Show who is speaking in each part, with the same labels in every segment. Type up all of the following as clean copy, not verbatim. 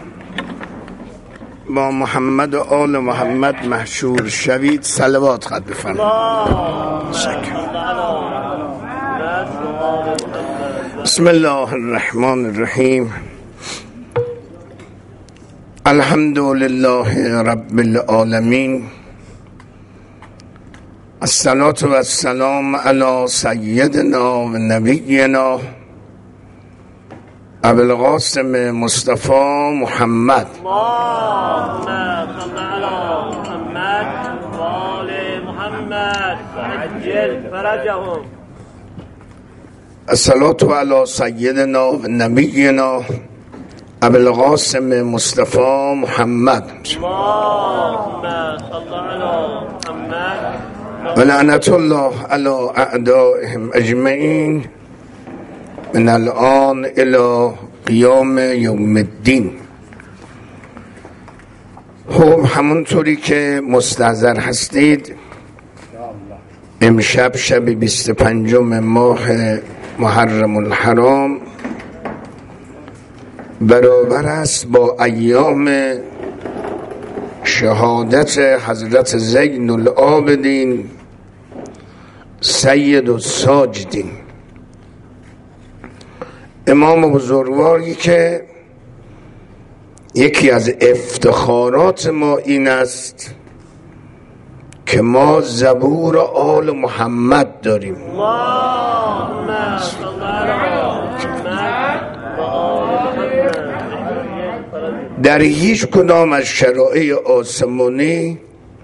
Speaker 1: با محمد و آل محمد محشور شوید. صلوات خواهد بفرمایید. بسم الله الرحمن الرحیم. الحمد لله رب العالمین. الصلاة و السلام علی سیدنا و نبینا ابوالقاسم مصطفی محمد.
Speaker 2: اللهم صل علی محمد و آل محمد وعجل فرجهم.
Speaker 1: الصلاة علی سیدنا و نبینا ابوالقاسم مصطفی محمد.
Speaker 2: اللهم صل علی محمد
Speaker 1: و لعنت الله علی اعدائهم اجمعین من الان الى قیام یوم الدین. همونطوری که مستحضر هستید، امشب شب 25 ماه محرم الحرام برابر است با ایام شهادت حضرت زین العابدین سید الساجدین، امام بزرگواری که یکی از افتخارات ما این است که ما زبور آل محمد داریم.
Speaker 2: اللهم صل علی محمد و آل محمد.
Speaker 1: در هیچ کدام از شرایع آسمانی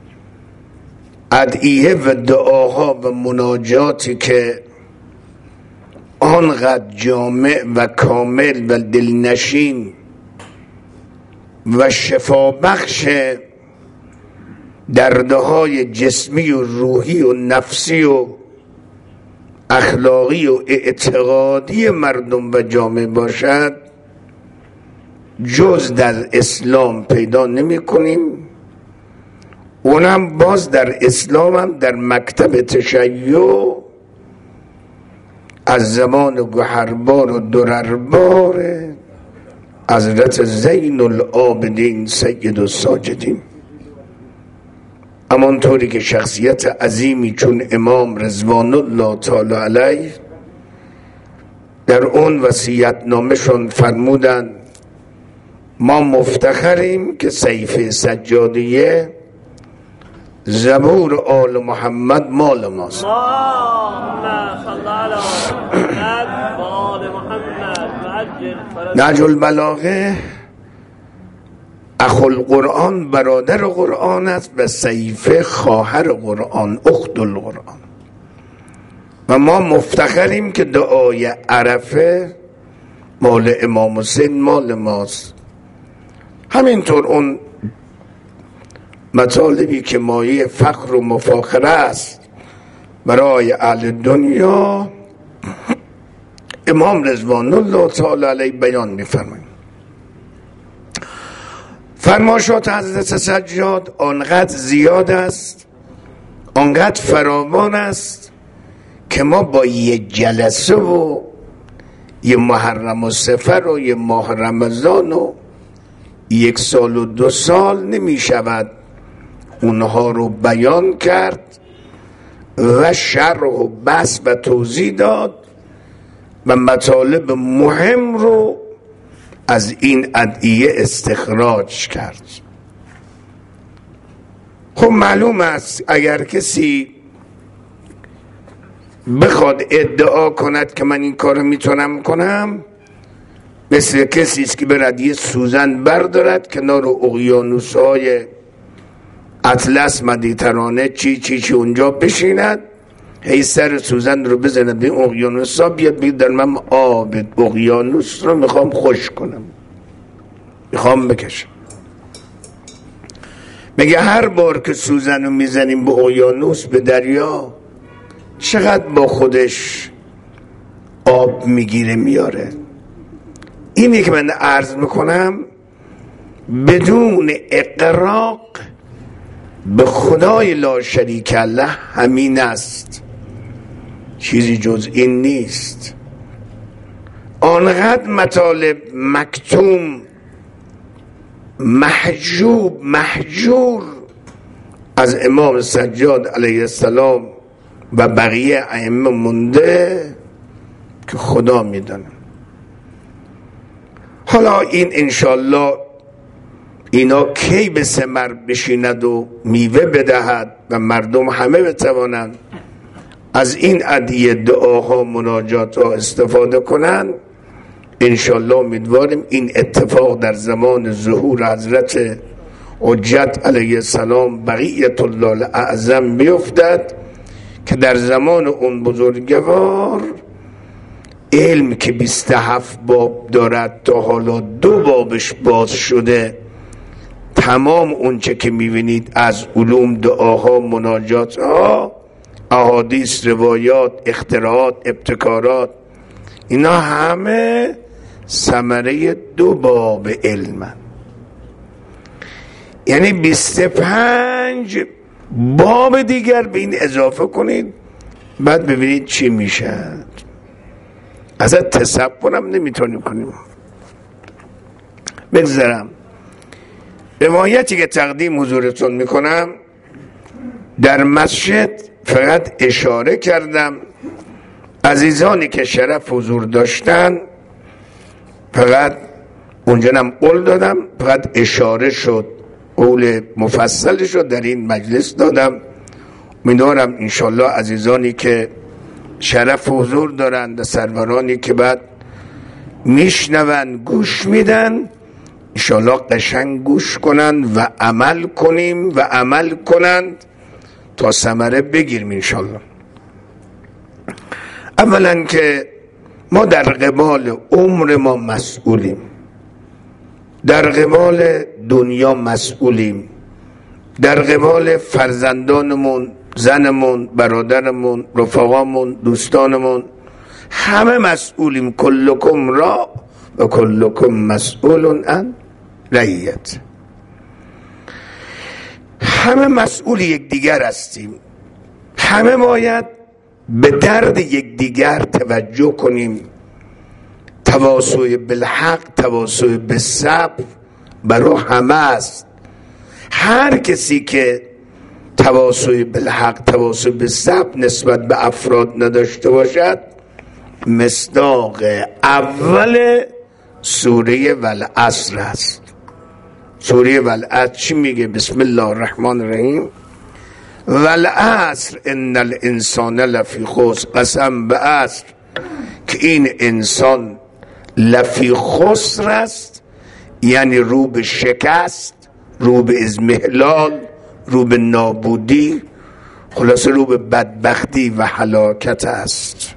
Speaker 1: ادعیه و دعاها و مناجاتی که آنقدر جامع و کامل و دلنشین و شفابخش دردهای جسمی و روحی و نفسی و اخلاقی و اعتقادی مردم و جامعه باشد جز در اسلام پیدا نمی کنیم. اونم باز در اسلام هم در مکتب تشیع از زمان گوهربار و درربار حضرت زین العابدین سید الساجدین، همانطوری که شخصیت عظیمی چون امام رضوان الله تعالی علیه در اون وصیت‌نامه‌شون فرمودند ما مفتخریم که صحیفه سجادیه زبور آل محمد مال ماست.
Speaker 2: اللهم صل علی محمد و آل محمد وعجل فرجهم.
Speaker 1: نهج البلاغه اخو القرآن برادر قرآن است و صحیفه خواهر قرآن، اخت القرآن. و ما مفتخریم که دعای عرفه مال امام حسین مال ماست. همینطور اون مطالبی که مایه فخر و مفاخره است برای اهل دنیا امام رضوان الله تعالی علیه بیان می‌فرمایند. فرمایشات حضرت سجاد آنقدر زیاد است، آنقدر فراوان است که ما با یه جلسه و یه محرم و سفر و یه ماه رمضان و 1 سال و 2 سال نمی شود اونها رو بیان کرد و شرح و بحث و توضیح داد و مطالب مهم رو از این ادعیه استخراج کرد. خب معلوم است اگر کسی بخواد ادعا کند که من این کارو میتونم کنم، مثل کسی است که برد یه سوزن بردارد کنار اقیانوس‌های اطلس مدیترانه چی اونجا بشیند، هی سر سوزن رو بزند به اقیانوس‌ها، بیاد بگید در من آب اقیانوس رو میخوام خوش کنم، میخوام بکشم. میگه هر بار که سوزن رو میزنیم به اقیانوس، به دریا، چقدر با خودش آب میگیره میاره. اینی که من عرض میکنم بدون اقراق به خدای لا شریک له همین است، چیزی جز این نیست. آنقدر مطالب مکتوم محجور از امام سجاد علیه السلام و بقیه ائمه مونده که خدا میدونه. حالا این انشالله اینا کی به ثمر بشیند و میوه بدهد و مردم همه بتوانند از این ادعیه دعاها مناجات ها استفاده کنند، انشالله امیدواریم این اتفاق در زمان ظهور حضرت حجت علیه السلام بقیت الله الاعظم بیفتد که در زمان اون بزرگوار علم که 27 باب دارد تا حالا 2 بابش باز شده، تمام اونچه که میبینید از علوم، دعاها، مناجات ها، احادیث، روایات، اختراعات، ابتکارات، اینا همه ثمره 2 باب علم. یعنی 25 باب دیگر به این اضافه کنید، بعد ببینید چی میشه. اصلا تصورم نمیتونیم کنیم. بگذارم روایتی که تقدیم حضورتون میکنم، در مسجد فقط اشاره کردم، عزیزانی که شرف حضور داشتن فقط اونجا هم قول دادم، فقط اشاره شد، قول مفصل شد در این مجلس دادم. امیدوارم انشالله عزیزانی که شرف حضور دارند و سرورانی که بعد میشنون گوش میدن، انشالله قشنگ گوش کنند و عمل کنیم و عمل کنند تا ثمره بگیریم انشالله. اولا که ما در قبال عمر ما مسئولیم، در قبال دنیا مسئولیم، در قبال فرزندانمون، زنمون، برادرمون، رفقامون، دوستانمون، همه مسئولیم. کلکم را و کلکم مسئول عن رعیت. همه مسئول یکدیگر هستیم، همه باید به درد یکدیگر توجه کنیم. تواصی بالحق، تواصی بالصبر برای همه است. هر کسی که تواصی بالحق، تواصی بالصبر نسبت به افراد نداشته باشد، مصداق اول سوره والعصر است. سوره والعصر چی میگه؟ بسم الله الرحمن الرحیم. والعصر ان الانسان لفی خسر. قسم به عصر که این انسان لفی خسر است، یعنی رو به شکست، رو به اضمحلال، رو به نابودی، خلاصه رو به بدبختی و هلاکت است.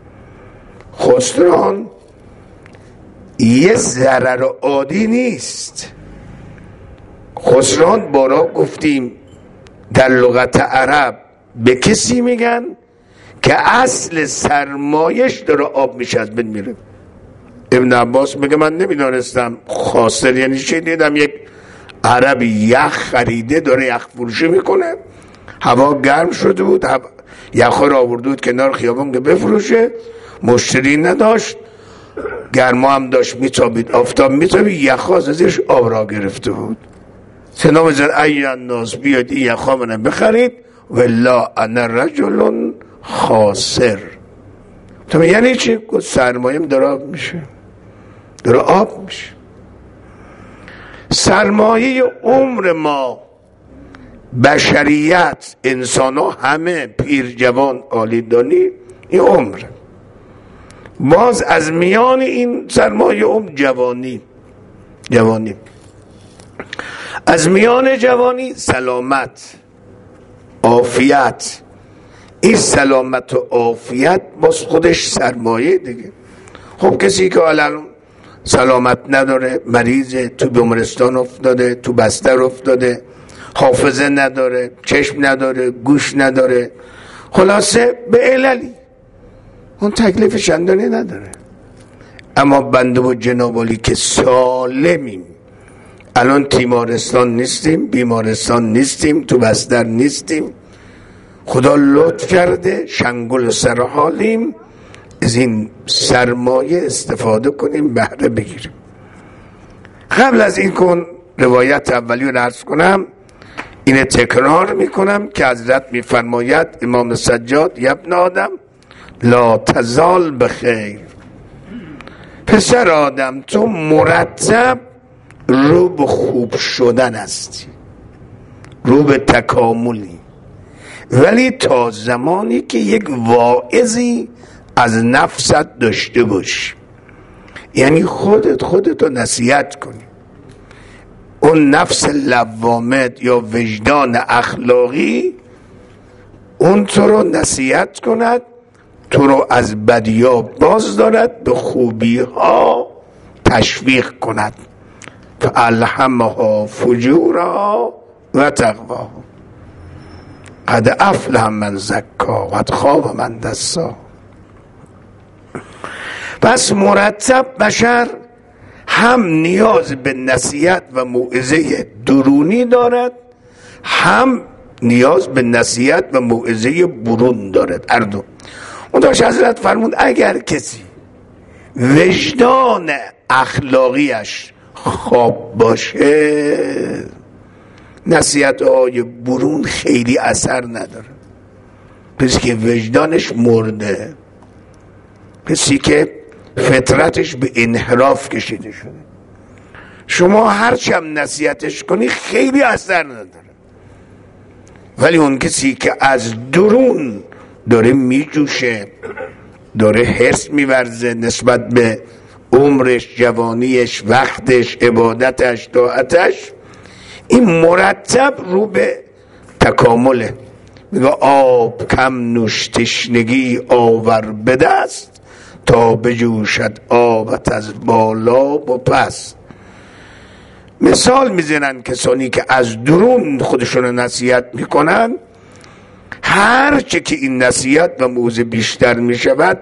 Speaker 1: خسران یه ضرر عادی نیست. خسران بارا گفتیم در لغت عرب به کسی میگن که اصل سرمایش داره آب میشه از بین میره. ابن عباس میگه من نمیدانستم خاسر یعنی چی. دیدم یک عربی یخ خریده داره یخ فروشی میکنه، هوا گرم شده بود، یخا را آورده بود کنار خیابان که بفروشه، مشتری نداشت، گرما هم داشت میتابید، آفتاب میتابید، یخا زیرش آب را گرفته بود. سلام زد ای الناس بیاید این یخا منم بخرید، والله انا رجل خاسر. تو یعنی چی؟ سرمایه‌ام داره آب میشه، داره آب میشه. سرمایه عمر ما، بشریت، انسان ها همه، پیر جوان عالی دانی، این عمر. باز از میان این سرمایه عمر جوانی، از میان جوانی سلامت، عافیت. این سلامت و عافیت باز خودش سرمایه دیگه. خب کسی که الان سلامت نداره، مریضه، تو بیمارستان افتاده، تو بستر افتاده، حافظه نداره، چشم نداره، گوش نداره، خلاصه به عللی، اون تکلیف چندانی نداره. اما بنده و جنابالی که سالمیم، الان تیمارستان نیستیم، بیمارستان نیستیم، تو بستر نیستیم، خدا لطف کرده شنگل سر حالیم، از این سرمایه استفاده کنیم، بهره بگیریم. قبل از این کن روایت اولی رو عرض کنم، اینه تکرار میکنم که حضرت میفرماید امام سجاد ابن آدم لا تزال بخیر، پسر آدم تو مرتب رو به خوب شدن هستی، رو به تکاملی، ولی تا زمانی که یک واعظی از نفست داشته باشی، یعنی خودتو نصیحت کنی، اون نفس لوامه یا وجدان اخلاقی اون تو رو نصیحت کند، تو رو از بدی‌ها باز دارد، به خوبی‌ها تشویق کند. فالهمها فجورها و تقواها قد افلح من زکاها و قد خاب من دساها. پس مرتب بشر هم نیاز به نصیحت و موعظه درونی دارد، هم نیاز به نصیحت و موعظه برون دارد، هر دو. اون داشت حضرت فرمود اگر کسی وجدان اخلاقیش خواب باشه، نصیحت های برون خیلی اثر نداره. پس که وجدانش مرده، پسی که فطرتش به انحراف کشیده شده، شما هرچم نصیحتش کنی خیلی اثر نداره. ولی اون کسی که از درون داره میجوشه، داره حرص میورزه نسبت به عمرش، جوانیش، وقتش، عبادتش، طاعتش، این مرتب رو به تکامله. میگه آب کم نوش تشنگی آور به دست، تا بجوشد آبت از بالا و پس. مثال میزنن کسانی که از درون خودشون نصیحت میکنن، هرچه که این نصیحت و موعظه بیشتر میشود،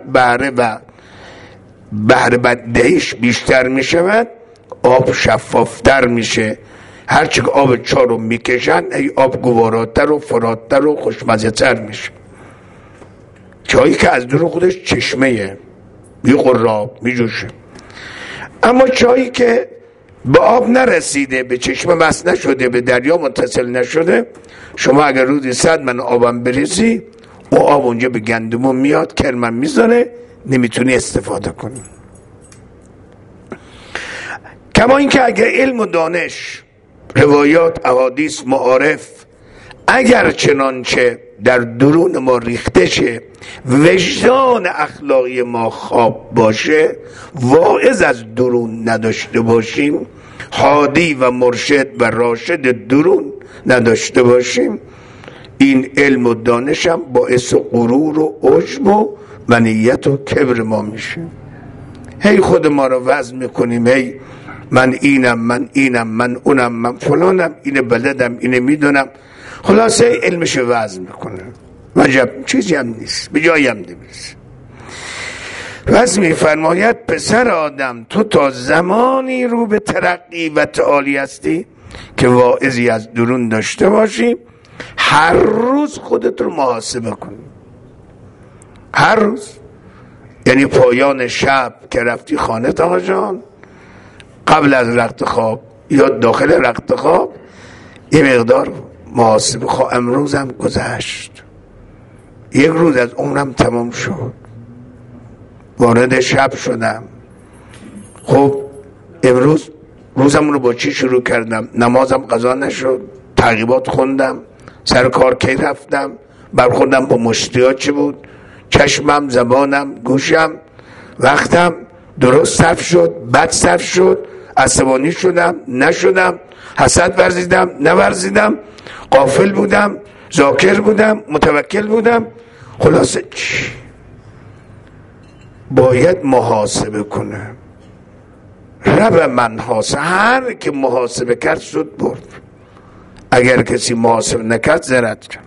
Speaker 1: بهره بدهیش بیشتر میشود، آب شفافتر میشه. هرچه که آب چا رو میکشن، ای آب گواراتر و فراتر و خوشمزه تر میشه. چایی که از درون خودش چشمه میقراب میجوشه. اما چایی که به آب نرسیده، به چشمه بس نشده، به دریا متصل نشده، شما اگر رودی 100 من آبم بریزی، او آب اونجا به گندمون میاد، کرمم میزنه، نمیتونی استفاده کنی. کما اینکه اگر علم و دانش، روایات، احادیث، معارف اگر چنانچه در درون ما ریخته شه، وجدان اخلاقی ما خواب باشه، واعظ از درون نداشته باشیم، هادی و مرشد و راشد درون نداشته باشیم، این علم و دانش هم باعث غرور و عجب و منیت و کبر ما میشه. هی خود ما رو وزن میکنیم، هی من اینم، من اینم، من اونم، من فلانم، اینه بلدم، اینه میدونم، خلاصه علمش وزن میکنه، عجب چیزی هم نیست، به جایی هم نمیرسه. پس میفرماید پسر آدم تو تا زمانی رو به ترقی و تعالی هستی که واعظی از درون داشته باشی، هر روز خودت رو محاسبه کنی. هر روز، یعنی پایان شب که رفتی خانه تا جان، قبل از رخت خواب یا داخل رخت خواب، یه مقدار محاسبه. خواه امروزم گذشت، یک روز از عمرم تمام شد، وارد شب شدم، خب امروز روزم رو با چی شروع کردم؟ نمازم قضا نشد، تعقیبات خوندم، سر کار کی رفتم، برخوردم با مشتیات چی بود، چشمم، زبانم، گوشم، وقتم درست صرف شد، بد صرف شد، عصبانی شدم، نشدم، حسد ورزیدم، نورزیدم، غافل بودم، ذاکر بودم، متوکل بودم. خلاصه چی؟ باید محاسبه کنه. رب من حاسب، هر که محاسبه کرد شد برد، اگر کسی محاسبه نکرد زرد کرد.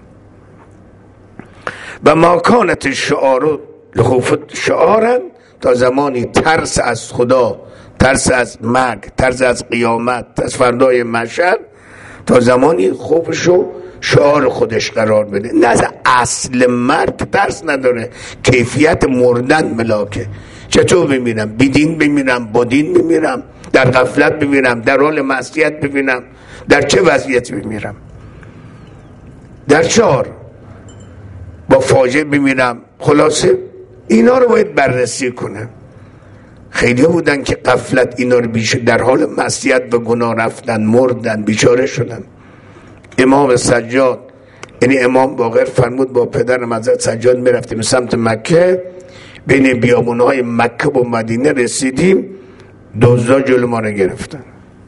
Speaker 1: و ما کانت شعار لخوفت شعارن، تا زمانی ترس از خدا، ترس از مرگ، ترس از قیامت، ترس فردای محشر، تا زمانی خوفشو شعار خودش قرار بده. نه از اصل مرگ ترس نداره، کیفیت مردن ملاکه. چطور بمیرم؟ بیدین بمیرم، با دین بمیرم، در غفلت بمیرم، در حال معصیت بمیرم، در چه وضعیتی بمیرم؟ در 4 با فاجعه بمیرم. خلاصه اینا رو باید بررسی کنه. خیلی بودن که غفلت اینا رو در حال معصیت و گناه رفتن، مردن، بیچاره شدن. امام سجاد، یعنی امام باقر فرمود با پدرم حضرت سجاد میرفتیم سمت مکه، بین بیابونهای مکه و مدینه رسیدیم، دزدا جلو ما رو گرفتن.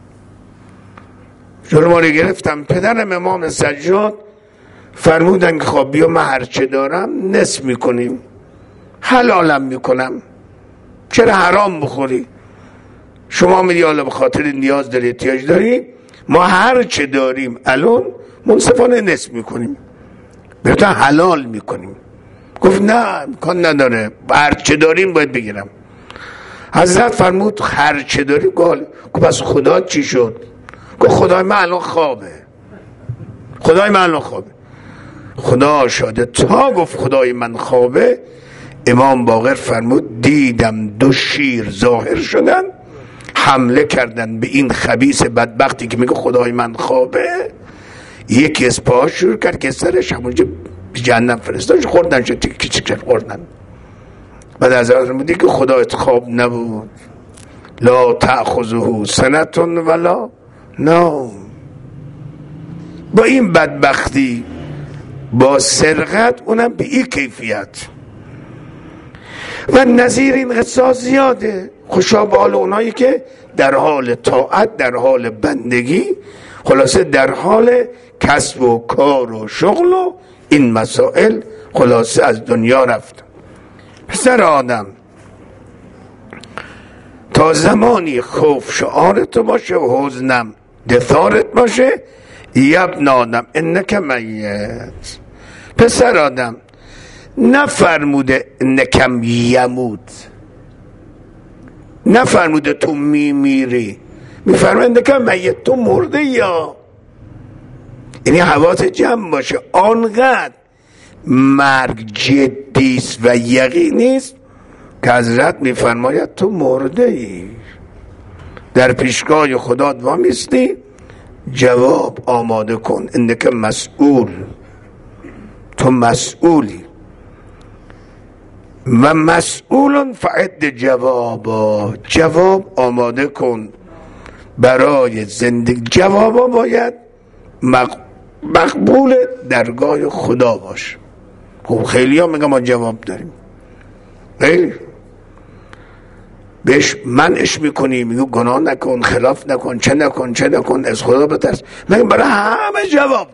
Speaker 1: پدرم امام سجاد فرمودن که خب بیا من هرچه دارم نصف میکنیم، حلالم میکنم، چرا حرام بخوری؟ شما میگی حالا به خاطر نیاز داری، احتیاج داری، ما هرچه داریم الان منصفانه نصف میکنیم، بهتر حلال میکنیم. گفت نه امکان نداره، هرچه داریم باید بگیرم. حضرت فرمود هرچه داری؟ گفت پس خدا چی شد؟ گفت خدای من الان خوابه. خدا شاده تا گفت خدای من خوابه، امام باقر فرمود دیدم 2 شیر ظاهر شدن، حمله کردن به این خبیث بدبختی که میگه خدای من خوابه. یکی از پاهاش شروع کرد که سرش همونجا جهنم فرستادش، خوردن شد، تیک خوردن. بعد از فرمودی که خدایت خواب نبود، لا تأخذه سنة ولا نوم. با این بدبختی، با سرقت، اونم به این کیفیت. و نظیر این قصاص زیاده. خوشا به حال اونایی که در حال طاعت، در حال بندگی، خلاصه در حال کسب و کار و شغل و این مسائل خلاصه از دنیا رفت. پسر آدم تا زمانی خوف شعارت باشه و حزنم دثارت باشه، یبن آدم انک میت. پسر آدم نفرموده انکم یموت، نفرموده تو میمیری، میفرموده انکم میت، تو مرده. یا یعنی حواست جمع باشه، آنقدر مرگ جدیست و یقینیست که حضرت میفرماید تو مرده ای. در پیشگاه خدا وامیستی، جواب آماده کن، انک مسئول، تو مسئولی. و مسئولون فعد جوابا، جواب آماده کن برای زندگی. جوابا باید مقبول درگاه خدا باشه. خب خیلی ها میگن ما جواب داریم، خیلی بهش منعش میکنی، میگو گناه نکن، خلاف نکن، چه نکن، از خدا بترس. من برای همه جواب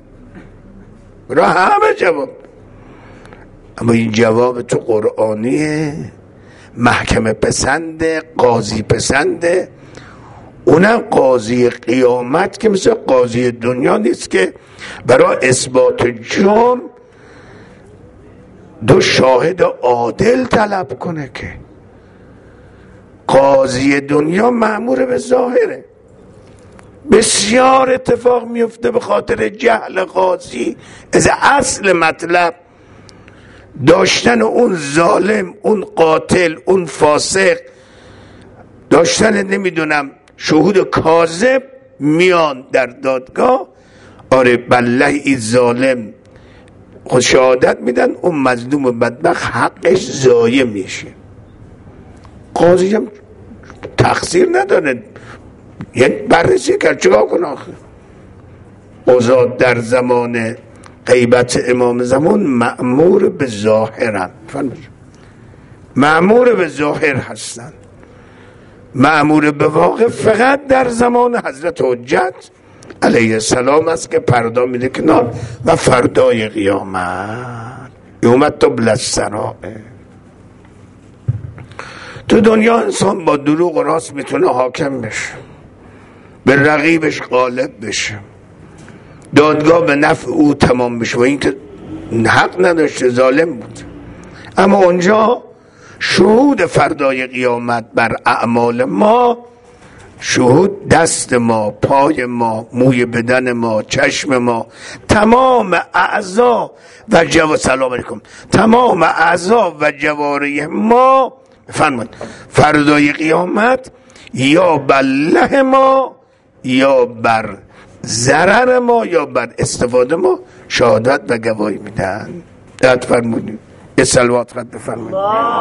Speaker 1: دارم، اما این جواب تو قرآنیه، محکمه پسنده، قاضی پسنده. اونم قاضی قیامت که مثل قاضی دنیا نیست که برای اثبات جرم 2 شاهد عادل طلب کنه. که قاضی دنیا مأمور به ظاهره. بسیار اتفاق میفته به خاطر جهل قاضی از اصل مطلب، داشتن اون ظالم، اون قاتل، اون فاسق، داشتن نمیدونم شهود کاذب میان در دادگاه. آره بله این ظالم خود شهادت میدن، اون مظلوم بدبخت حقش ضایع میشه. قاضی هم تقصیر نداره، یعنی بررسی کرد، چیکار کنه آخه؟ قضات در زمان غیبت امام زمان مأمور به ظاهرن، مأمور به ظاهر هستن. مأمور به واقع فقط در زمان حضرت حجت علیه السلام است که پردا میده کنار. و فردای قیامت یوم تبلی السرائر. تو دنیا انسان با دروغ و راست میتونه حاکم بشه، به رقیبش غالب بشه، دادگاه به نفع او تمام بشه و این که حق نداشته، ظالم بود. اما اونجا شهود فردای قیامت بر اعمال ما، شهود دست ما، پای ما، موی بدن ما، چشم ما، تمام اعضا و سلام علیکم، تمام اعضا و جوارح ما. فرمود فردای قیامت یا بر له ما یا بر ضرر ما یا بر استفاده ما شهادت و گواهی میدن. دقت فرمودید. یه صلوات خط بفرمایید.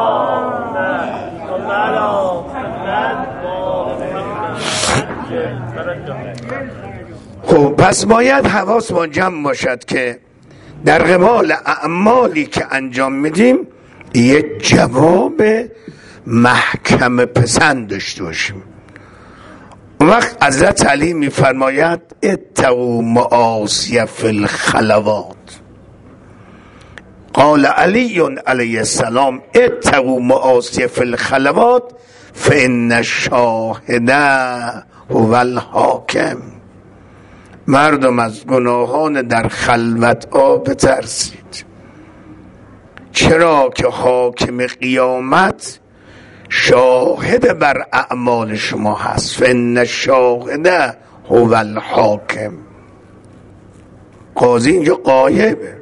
Speaker 1: خب پس باید حواسمون جمع باشد که در قبال اعمالی که انجام میدیم یه جواب محکم پسند داشته باشیم. وقت حضرت علی میفرماید اتقوا معاصی فی الخلوات. قال علی علیه السلام اتقوا معاصی فی الخلوات فان الشاهد هو الحاکم. مردم از گناهان در خلوت ها بترسید، چرا که حاکم قیامت شاهد بر اعمال شما هست. فان الشاهد هو الحاکم. قاضی اینجا غایبه،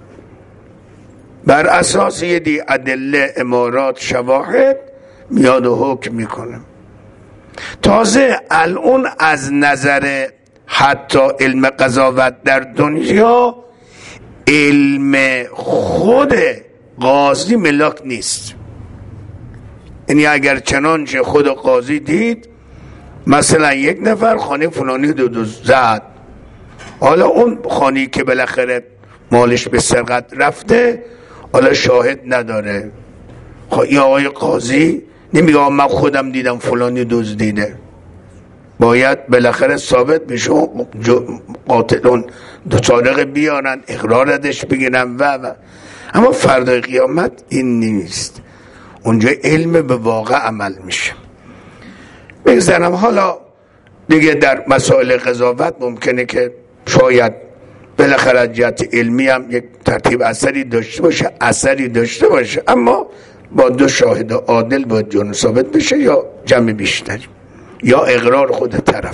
Speaker 1: بر اساس یه دی ادله امارات شواهد میاد و حکم میکنه. تازه الان از نظر حتی علم قضاوت در دنیا علم خود قاضی ملاک نیست. یعنی اگر چنانچه خود قاضی دید مثلا یک نفر خانه فلانی دو زد، حالا اون خانی که بالاخره مالش به سرقت رفته حالا شاهد نداره، یا آقای قاضی نمیگه من خودم دیدم فلانی دزدیده، باید بالاخره ثابت بشه. قاتلون دو سارق بیارن اقرارش بگیرن و اما فردای قیامت این نیست. اونجا علم به واقع عمل میشه. بگذارم حالا دیگه در مسائل قضاوت ممکنه که شاید بالاخره جهت علمی هم یک ترتیب اثری داشته باشه اما با دو شاهد عادل باید جرم ثابت بشه یا جمع بیشتری یا اقرار خود طرف.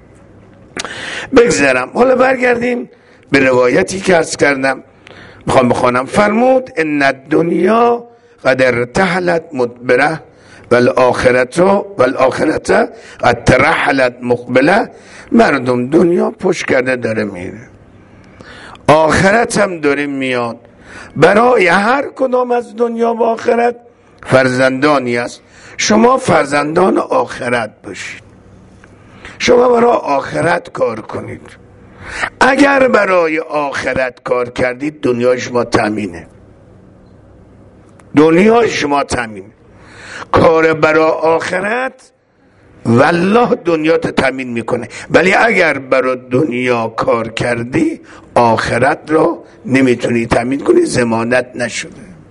Speaker 1: بگذارم حالا برگردیم به روایتی که عرض کردم. میخوام بخوانم. فرمود ان الدنیا قد ارتحلت مدبره والآخرت قد ترحلت مقبله. مردم دنیا پشت کرده داره میره، آخرت هم داره میاد. برای هر کدام از دنیا و آخرت فرزندانی است. شما فرزندان آخرت باشید، شما برای آخرت کار کنید. اگر برای آخرت کار کردید دنیای شما تامینه، دنیای شما تامینه. کار برای آخرت والله دنیا تو تامین میکنه، ولی اگر برای دنیا کار کردی آخرت رو نمیتونی تامین کنی، ضمانت نشده.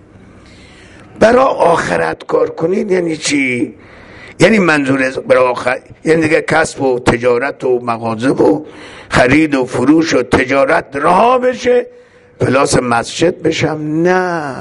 Speaker 1: برای آخرت کار کنید یعنی چی؟ یعنی منظور برای آخرت یعنی دیگه کسب و تجارت و مغازه و خرید و فروش و تجارت رها بشه، پلاس مسجد بشم؟ نه،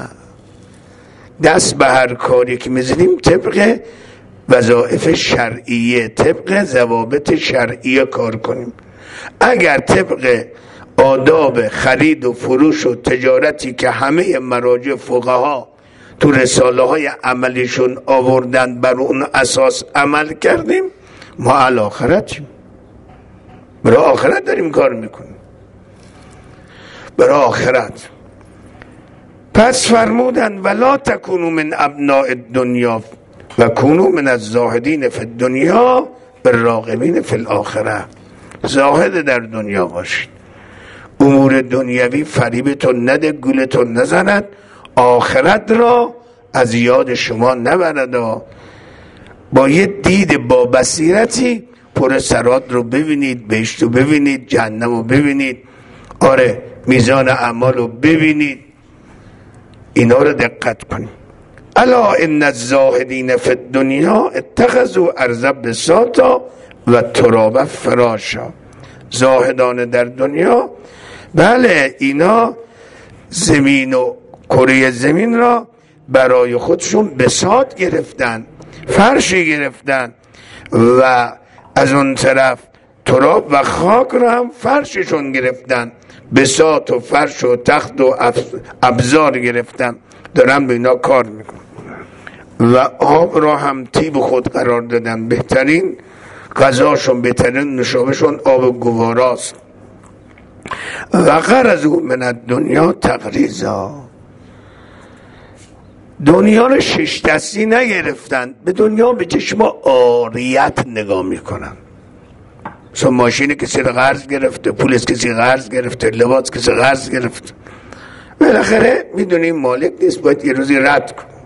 Speaker 1: دست به هر کاری که میزنیم طبق وظایف شرعیه، طبق ضوابط شرعیه کار کنیم. اگر طبق آداب خرید و فروش و تجارتی که همه مراجع فقها تو رساله های عملیشون آوردن بر اون اساس عمل کردیم، ما الاخرتیم، برای آخرت داریم کار میکنیم، برای آخرت. پس فرمودن ولا تکونوا من ابناء الدنیا و کونوا من الزاهدین فی الدنیا بالراغبین فی الاخره. زاهد در دنیا باشید، امور دنیوی فریبتون نده، گولتون نزند، آخرت را از یاد شما نبرد. با یه دید با بصیرتی پر سرات رو ببینید، بهشت رو ببینید، جهنم رو ببینید، آره میزان اعمال رو ببینید، اینا رو دقت کنید. الا ان الزاهدین فی الدنیا اتخذوا ارض بساطا و تراب فراشا. زاهدان در دنیا بله اینا زمین و کره زمین را برای خودشون بساط گرفتن، فرشی گرفتن و از اون طرف تراب و خاک را هم فرششون گرفتن، بساط و فرش و تخت و ابزار گرفتن، دارن به اینا کار میکنن. و آب را هم طیب خود قرار دادن. بهترین غذاشون، بهترین نوشابهشون آب گواراست. و غرضوا من الدنیا تغریزا، دنیا رو شش دستی نگرفتن، به دنیا به چشم عاریت نگاه میکنن. مثلا ماشین کسی رو قرض گرفته، پول کسی قرض گرفته، لباس کسی قرض گرفته، بالاخره میدونیم مالک نیست، باید یه روزی رد کن.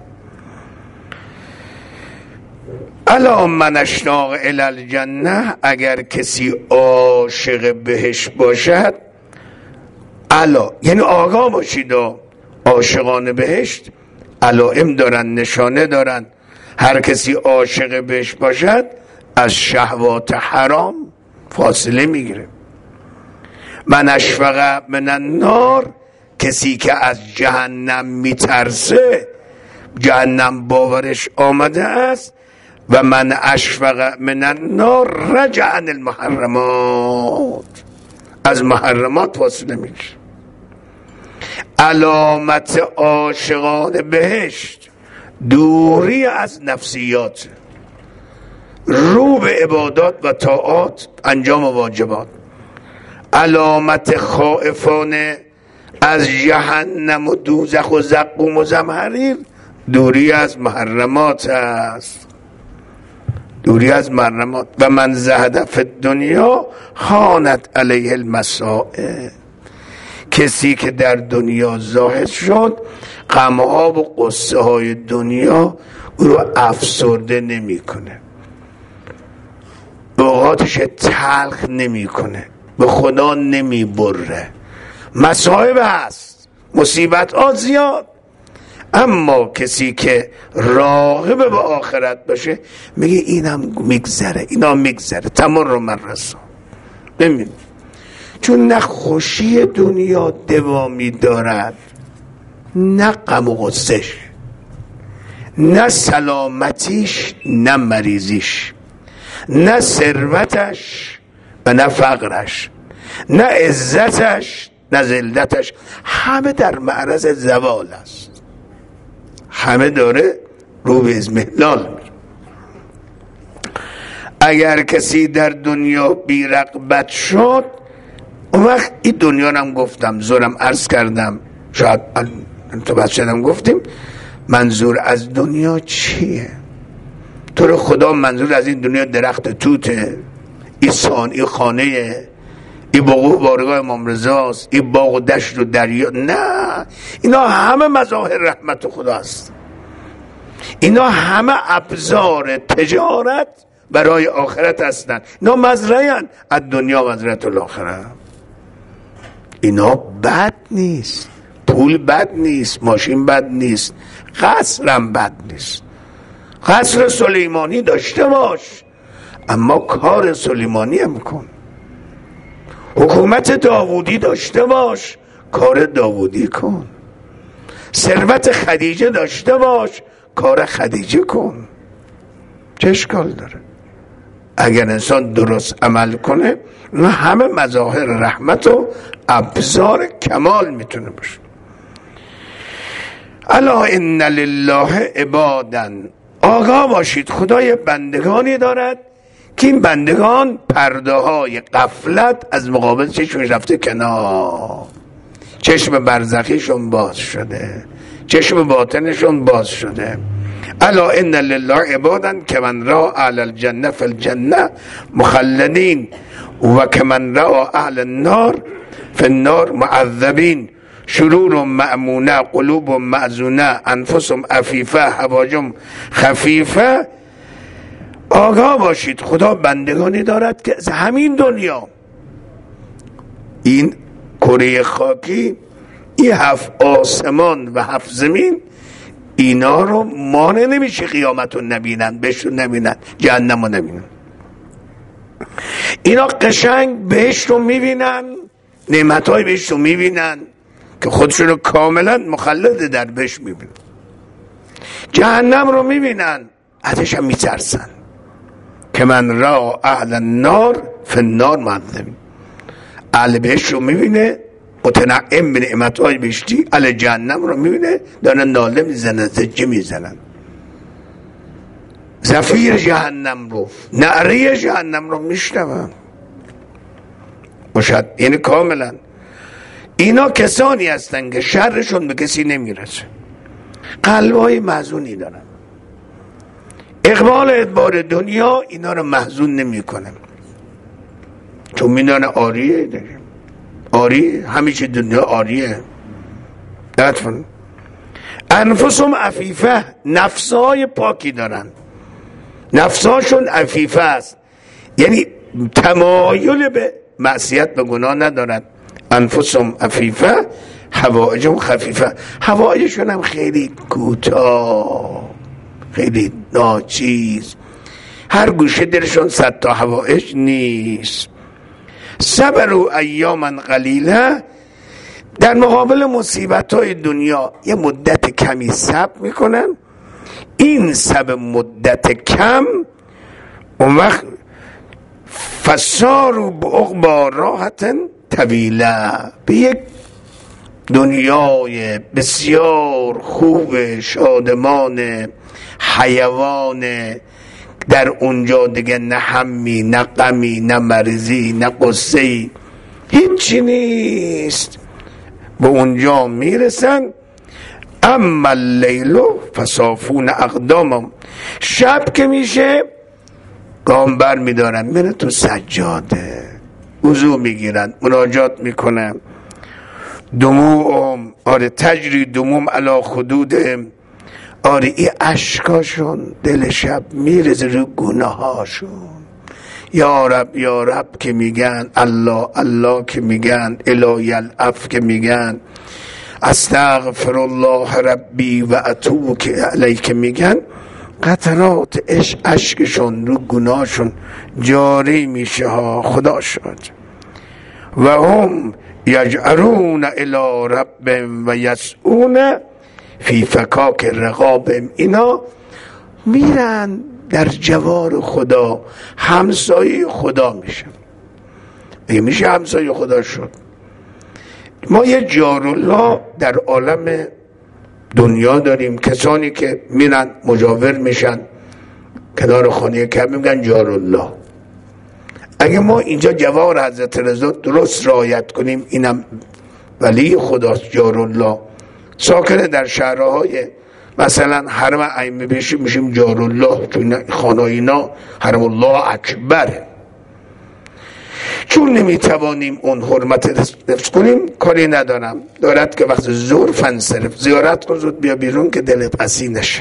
Speaker 1: الا من اشتاق الی الجنه، اگر کسی عاشق بهشت باشد، الا یعنی آگاه باشید، عاشقان بهشت علائم دارن، نشانه دارن. هر کسی عاشق بهشت باشد از شهوات حرام فاصله میگیره. من اشفق من النار، کسی که از جهنم میترسه، جهنم باورش آمده است. و من اشفق من النار رجع عن المحرمات، از محرمات فاصله میگیره. علامت عاشقان بهشت دوری از نفسیات، رو به عبادات و طاعات، انجام واجبات. علامت خائفان از جهنم و دوزخ و زقوم و زمهریر دوری از محرمات است، دوری از محرمات. و من زهد فی الدنیا خانت علیه المصائب، کسی که در دنیا زاهد شد، غمها و قصه های دنیا او رو افسرده نمی کنه، اوقاتش تلخ نمی کنه، به خدا نمی بره. مصائب هست، مصیبت ها زیاد، اما کسی که راغب به آخرت باشه میگه اینم میگذره، اینا میگذره، تمر من رسا. ببین، چون نه خوشی دنیا دوامی دارد، نه غم و غصه‌ش، نه سلامتیش نه مریضیش، نه ثروتش و نه فقرش، نه عزتش نه ذلتش، همه در معرض زوال است، همه داره رو به اضمحلال میره. اگر کسی در دنیا بی رغبت شد، اون وقت این دنیا هم گفتم، زورم عرض کردم، شاید تو بچه‌دم گفتیم منظور از دنیا چیه. تو رو خدا منظور از این دنیا درخت توته، این سان، این خانه، این باغ بارگاه امام رضاست، این باغ و دشت و دریا، نه، اینا همه مظاهر رحمت خدا است. اینا همه ابزار تجارت برای آخرت هستند. اینا مزرعه از دنیا مزرعه الاخره. اینا بد نیست، پول بد نیست، ماشین بد نیست، قصرم بد نیست. قصر سلیمانی داشته باش، اما کار سلیمانی هم کن. حکومت داوودی داشته باش، کار داوودی کن. ثروت خدیجه داشته باش، کار خدیجه کن. چه اشکال داره؟ اگر انسان درست عمل کنه، نه همه مظاهر رحمت و ابزار کمال میتونه باشه. الا ان لله عبادا، آگاه باشید خدای بندگانی دارد که این بندگان پرده های غفلت از مقابل چشمش رفته کنار، چشم برزخیشون باز شده، چشم باطنشون باز شده. الا ان لله عبادا کمن را اهل الجنه فی الجنه مخلدین و کمن را اهل النار فی النار معذبین، شرور مأمونه، قلوب معزونه، انفس عفیفه، حواجم خفیفه. آگاه باشید خدا بندگانی دارد که از همین دنیا، این کره خاکی، این 7 آسمان و 7 زمین، اینا رو مانع نمیشه قیامت رو نبینن، بهشت رو نبینن، جهنم رو نبینن. اینا قشنگ بهشت رو میبینن، نعمتهای بهشت رو میبینن که خودشون رو کاملا مخلد در بهشت میبینن. جهنم رو میبینن، ازش هم میترسن. که من را اهل النار فی النار معذبین، اهل بهشت رو میبینه متنعم به نعمتهای بهشتی، اهل جهنم رو میبینه دارن ناله میزنن، زجه میزنن. زفیر جهنم رو، نعره جهنم رو میشنون. یعنی کاملا اینا کسانی هستن که شرشون به کسی نمیرسه، قلبای محزونی دارن، اقبال ادبار دنیا اینا رو محزون نمی کنه، چون میدانه آریه دیگه، آری همیشه دنیا آریه. دقیقاً انفسهم عفیفه، نفسهای پاکی دارن، نفسهاشون عفیفه است، یعنی تمایل به معصیت به گناه ندارن. انفسهم عفیفه حوائجهم خفیفه، حوائجشون هم خیلی کوتاه، خیلی ناچیز، هر گوشه دلشون 100 تا حوائج نیست. صبروا ایاما قلیله، در مقابل مصیبت های دنیا یه مدت کمی صبر میکنن، این صبر مدت کم اون وقت فساروا بعقبی راحة طویله، به یک دنیای بسیار خوب شادمان حیوان، در اونجا دیگه نه همی نه غمی نه مرضی نه قصه‌ای، هیچی نیست، به اونجا میرسن. اما اللیل فصافون اقدامهم، شب که میشه گام بر میدارن میرن تو سجاده، وضو میگیرن، مناجات میکنن. دموعهم، آره تجری دموم علی خدودهم، آره این اشکاشون دل شب میرزه رو گناهاشون. یا رب یا رب که میگن، الله الله که میگن، الهی العفو که میگن، استغفر الله ربی و اتوب الیه که میگن، قطرات اشکشون رو گناهشون جاری میشه ها. خدا شد. و هم یجعرون الی ربهم و یسعون فی فکاک رقابهم، اینا میرن در جوار خدا، همسایه خدا میشن. میشه همسایه خدا شد. ما یه جارالله در عالم دنیا داریم، کسانی که میرن مجاور میشن کنار خانه کعبه میگن جارالله. اگه ما اینجا جوار حضرت رضا درست رعایت کنیم، اینم ولی خداست جارالله. ساکن در شهرهای مثلا حرم ائمه بشیم میشیم جارالله، تو خانه اینا حرم الله اکبر. چون نمیتوانیم اون حرمت حفظ کنیم کاری ندارم، دارد که وقت ظهر فنصرف، زیارت کن زود بیا بیرون که دلت قسی نشه.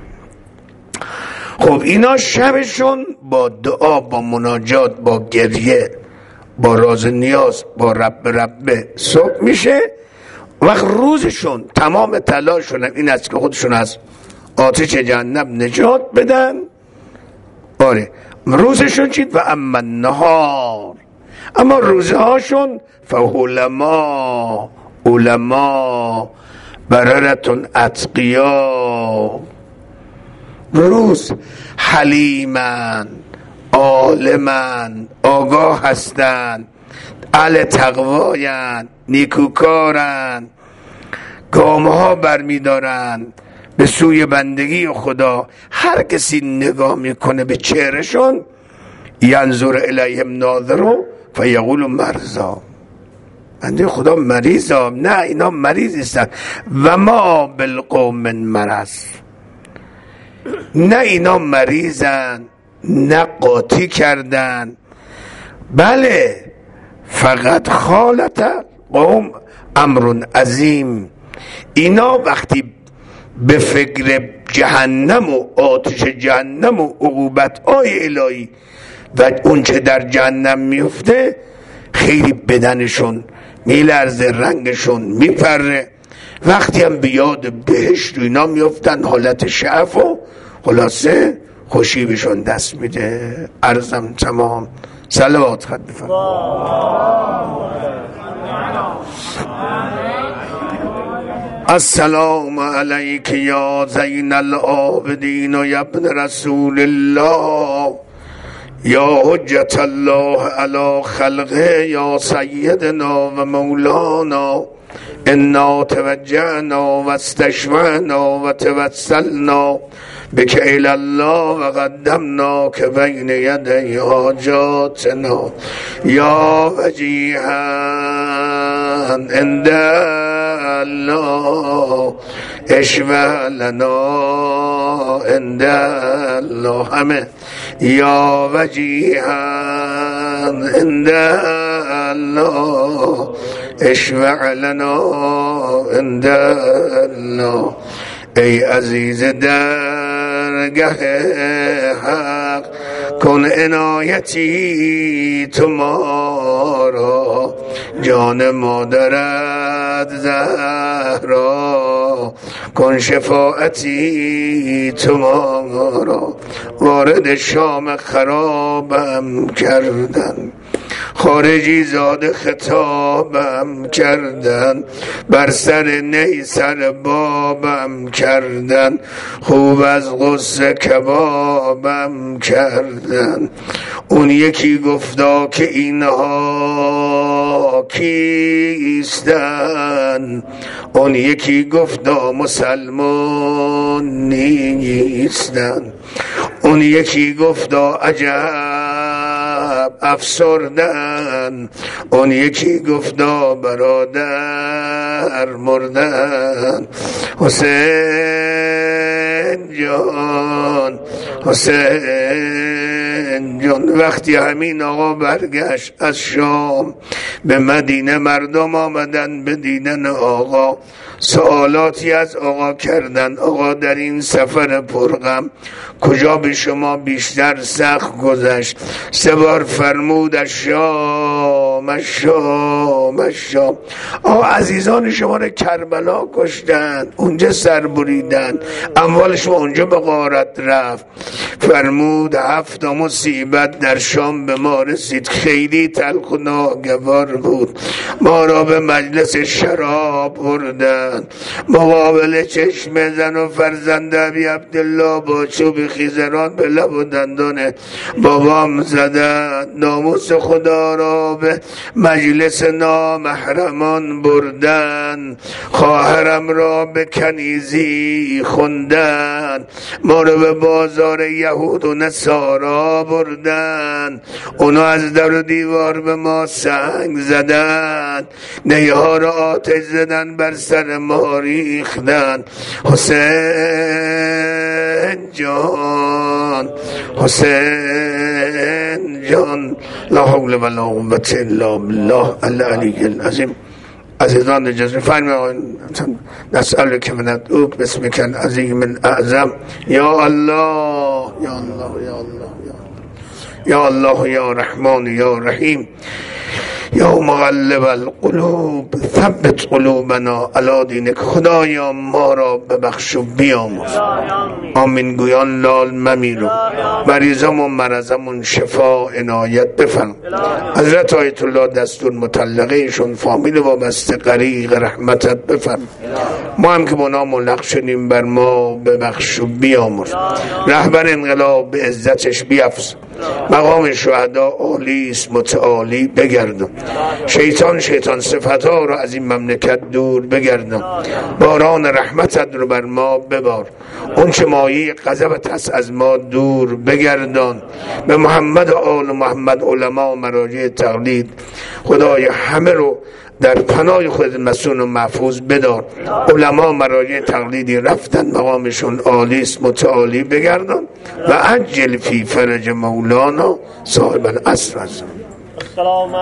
Speaker 1: خب اینا شبشون با دعا، با مناجات، با گریه، با راز نیاز، با رب صبح میشه. وقت روزشون تمام تلاششون این است که خودشون از آتش جهنم نجات بدن. آره روزشون چید؟ و اما النهار، اما روزهاشون فعلما علما بررتون اتقیا، روز حلیمن، عالمن، آگاه هستن، اهل تقواین، نیکوکارن، گامها برمیدارن به سوی بندگی خدا. هر کسی نگاه میکنه به چهرشون، ینظر الیهم ناظر فیقول مرضا، بنده خدا مریضم، نه اینا مریض نیستن. و ما بالقوم من مرض، نه اینا مریضن نه قاطی کردن، بله فقط خالت قوم امر عظیم. اینا وقتی به فکر جهنم و آتش جهنم و عقوبت های الهی و اون چه در جهنم میفته، خیلی بدنشون میلرزه، رنگشون میپره. وقتی هم به یاد بهشت و اینا میفتن، حالت شعف و خلاصه خوشی بهشون دست میده. عرضم تمام. صلوات خط بفرمایید. السلام علیک یا زین العابدین و ابن رسول الله، یا حجت الله علی خلقه، یا سیدنا و مولانا. انا توجهنا و استشفعنا و توسلنا بک الی الله و قدمناک بین یدی حاجاتنا یا وجیها عند الله اشفع لنا عند الله همه یا وجیها عند الله اشفع لنا عند الله. ای عزیز درگه حق کن عنایتی تو ما را، جان مادرت زهرا کن شفاعتی تو ما را. وارد شام خرابم کردن، خارجی زاده خطابم کردن، بر سر نی سر بابم کردن، خوب از غصه کبابم کردن. اون یکی گفتا که اینها کیستن، اون یکی گفتا مسلمان نیستن، اون یکی گفتا عجب افسردن، اون یکی گفتا برادر مردن. حسین جان، حسین جان. وقتی همین آقا برگشت از شام به مدینه، مردم آمدن به دیدن آقا، سوالاتی از آقا کردن. آقا در این سفر پرغم کجا به شما بیشتر سخت گذشت؟ 3 بار فرمود الشام الشام الشام. عزیزان شما رو کربلا کشتن، اونجا سر بریدن، اموال شما اونجا به غارت رفت. فرمود 7 مصیبت در شام به ما رسید، خیلی تلخ و ناگوار بود. ما را به مجلس شراب بردن، مقابل چشم زن و فرزند ابی عبدالله با چوب خیزران به لب و دندان بابام زدن. ناموس خدا را به مجلس نامحرمان بردن، خواهرم را به کنیزی خوندن، ما رو به بازار یهود و نصارا بردن. اونا از در و دیوار به ما سنگ زدن، نیها را آتش زدن، بر سر ما ریختن. حسین جان، حسین جان. لا حول ولا قوة الا بالله العلی العظیم. عزیزان اجازه فرمایید نسألک من ندعوک باسمک العظیم الاعظم. یا الله یا الله یا الله یا الله یا رحمان یا رحیم یا مقلب القلوب ثبت قلوبنا علی دینک. خدایا ما را ببخش و بیامرز. آمین گویان لال ممیرو. مریضمون مرضمون شفا عنایت بفرم. حضرت آیت الله دستور مطلقه شون فامیل وابسته غریق رحمتت بفرم. ما هم که بنا ملق شدیم بر ما ببخش و بیامرز. رهبر انقلاب به عزتش بیفز. مقام شهدا عالی است متعالی بگردم. شیطان صفتها رو از این مملکت دور بگردم. باران رحمتت رو بر ما ببار. اون چه مایه غضبت هست از ما دور بگردان. به محمد و آل محمد علما و مراجع تقلید خدای همه رو در پناه خود مسون و محفوظ بدار. علما مراجع تقلیدی رفتن، مقامشون عالی است متعالی بگردان. و عجل فی فرج مولانا صاحب العصر.